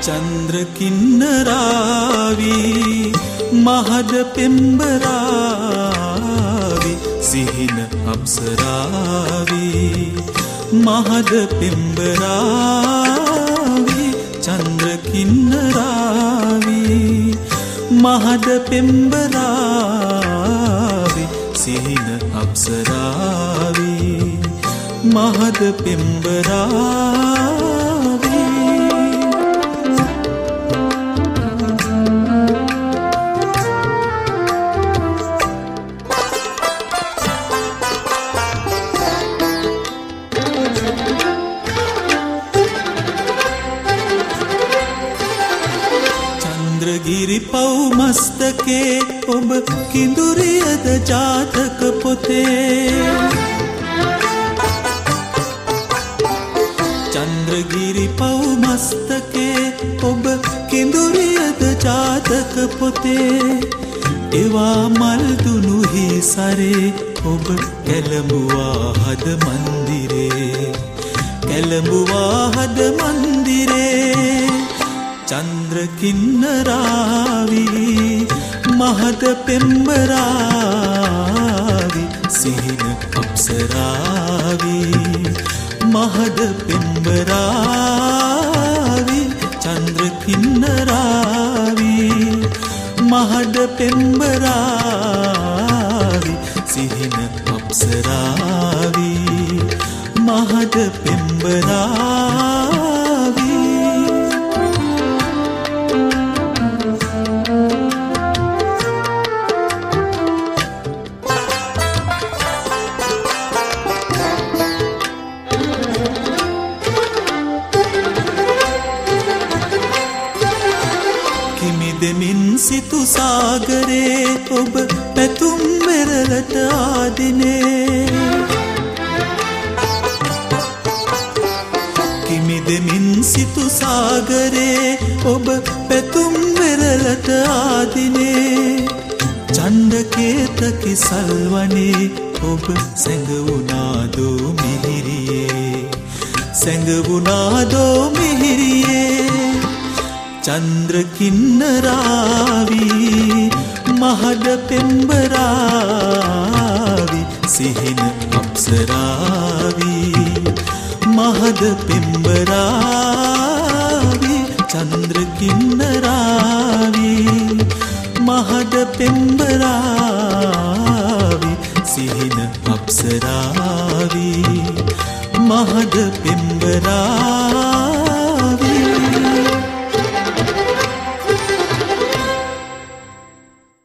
චන්ද්‍ර කින්නරාවි මහද පෙම්බරාවි සිහින අප්සරාවි මහද පෙම්බරාවි චන්ද්‍ර කින්නරාවි මහද පෙම්බරාවි සිහින අප්සරාවි මහද පෙම්බරාවි චන්ද්‍රගිරි පව් මස්තකේ ඔබ කිඳුරියද ජාතක පොතේ චන්ද්‍රගිරි පව් මස්තකේ ඔබ කිඳුරියද ජාතක පොතේ එවා මල්දුනු හිසරේ ඔබ කැළඹුවා හද මන්දිරේ කැළඹුවා හද මන්දිරේ චන්ද්‍ර කින්නරාවි මහද පෙම්බරාවි සිහින අප්සරාවි මහද පෙම්බරාවි චන්ද්‍ර කින්නරාවි මහද පෙම්බරාවි සිහින අප්සරාවි මහද පෙම්බරාවි දෙමින් සිතු සාගරේ ඔබ පැතුම් වෙරළට ආදිනේ කිමි දෙමින් සිතු සාගරේ ඔබ පැතුම් වෙරළට ආදිනේ චණ්ඩකේතකි සල්වනේ ඔබ සැඟවුණාදෝ මිහිරියේ සැඟවුණාදෝ මිහිරියේ චන්ද්‍ර කින්නරාවි මහද පෙම්බරාවි සිහින අප්සරාවි මහද පෙම්බරාවි චන්ද්‍ර කින්නරාවි මහද පෙම්බරාවි සිහින අප්සරාවි මහද පෙම්බරාවි